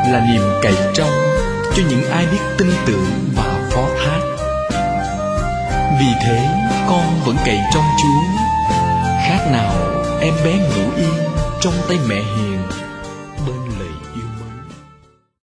là niềm cậy trông cho những ai biết tin tưởng và phó thác. Vì thế con vẫn cậy trong Chúa, khác nào em bé ngủ yên trong tay mẹ hiền.